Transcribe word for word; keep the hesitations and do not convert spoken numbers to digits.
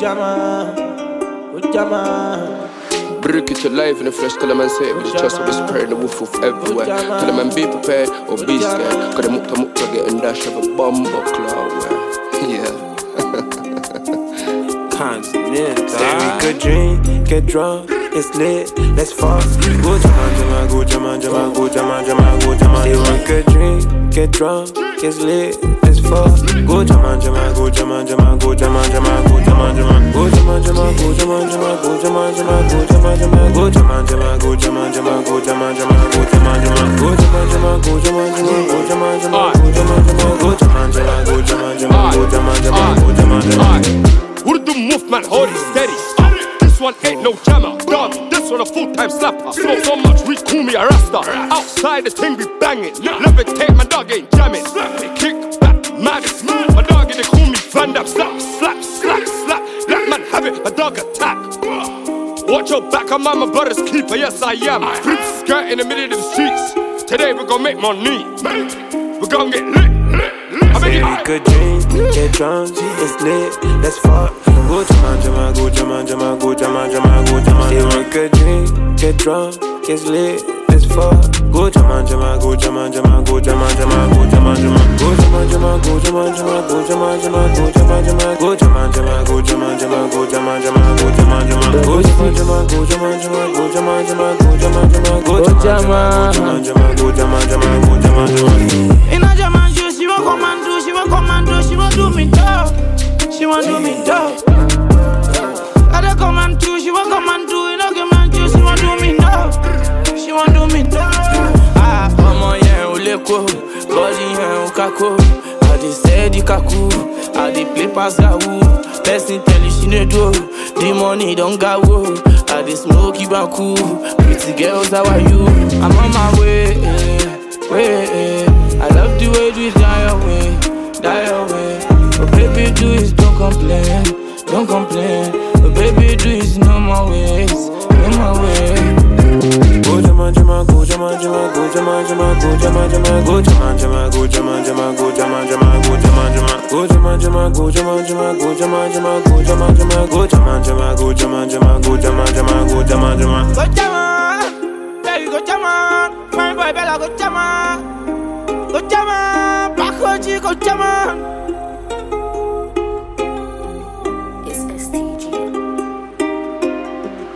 jama, go jama. Break it alive in the flesh, tell a man say it with his chest, I'll be spraying the wolf wolf everywhere. Tell a man be prepared or be scared, cause the mukta mukta get and dash of a bomb buckler. Yeah. Say we could drink, get drunk, it's lit, let's fuck. Go jama jama, go jama jama, go jama jama, go jama. Say we could drink, get drunk, it's lit, let's fuck. Go jama jama, go jama jama, go jama jama, go jama jama. Go jama jama, go jama jama, go jama jama, go jama jama. Go jama jama, go jama jama, go jama jama, go jama jama. Go jama jama, go jama jama, go jama jama, go jama jama. Go jama jama, go jama jama, go jama jama, go jama jama. Urdu movement, hold it steady. This one ain't no jammer, dog. This one a full-time slapper. Smoke so much, we call me a rasta. Outside the thing be banging. Levitate, my dog ain't jamming. They kick back, mad as my dog, they call me Van Damme. Slap, slap, slap, slap. Let man have it, my dog attack. Watch your back, I'm my brother's keeper, yes I am. Flip skirt in the middle of the streets. Today we gon' make money. We gon' get lit, lit, lit. I Say we could drink, get drunk, it's lit, let's fuck. Go jama jama, go jama jama, go jama jama, go jama. Say we could drink, get drunk, it's lit, let's fuck. Go jama jama, go jama jama, go jama jama, go jama jama. Go jama jama, go jama jama, go jama jama, go jama jama. Go jama jama, go jama jama, go jama jama, go jama jama. Go jama jama, go jama jama, go jama jama, go jama jama. Go jama jama, go jama jama, go jama jama. In a jama juice, she won't come and do, she won't come and do, she won't do me dog. She won't do me dog. I don't come and do, she won't come and do, you know, come and do, she won't do me dog. She won't do me dog. Ah, mama, yeah, uleko, body, yeah, ukako. I dey say the kaku, I dey play pass gawu. Person tell you she no do, the money don't go. I dey smoke ibaku, pretty girls, how are you? I'm on my way, eh, way, eh. I love the way you die away, die away. But baby, do is don't complain, don't complain. But baby, do is no more ways, no more ways. Go jama jama, go jama jama, go jama jama, go jama jama. Go jama jama, go jama jama, go jama jama, go jama jama. Go jama jama, go jama jama, go jama jama, go jama jama. Go jama jama, go jama jama, go jama jama, go jama jama. Go jama, baby, go jama. Fine boy, Bella, go jama. Go jama, back O G, go jama.